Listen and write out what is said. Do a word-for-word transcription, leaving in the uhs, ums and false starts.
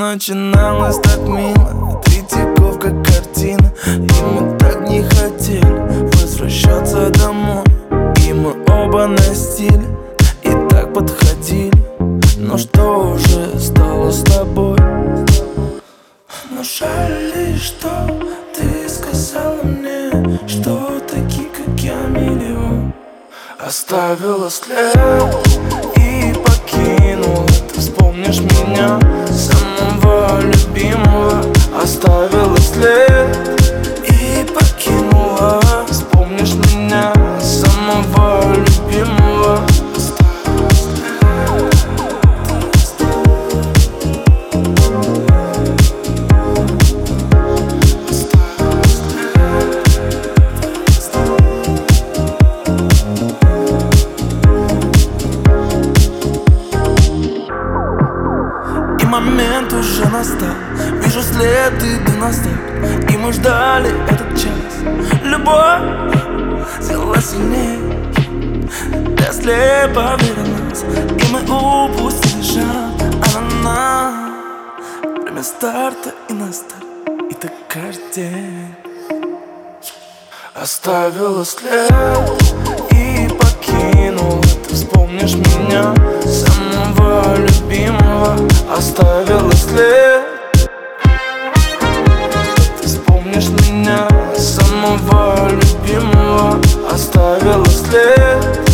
начиналось так мило, Третьяков как картина. И мы так не хотели возвращаться домой, и мы оба на стиле и так подходили. Но что уже стало с тобой? Но жаль лишь, что ты сказала мне, что такие, как я, миллион. Оставила след и покинула. Ты вспомнишь меня, самого любимого. Оставила след и покинула. Вспомнишь меня, самого любимого. Момент уже настал, вижу следы до настал, и мы ждали этот час. Любовь взяла сильнее, я слепо верил нас, и мы упустили шанс. А на нас время старта и на старт, и так каждый день. Оставила след и покинула. Ты вспомнишь меня, самого любимого. Оставила след. Ты вспомнишь меня, самого любимого. Оставила след.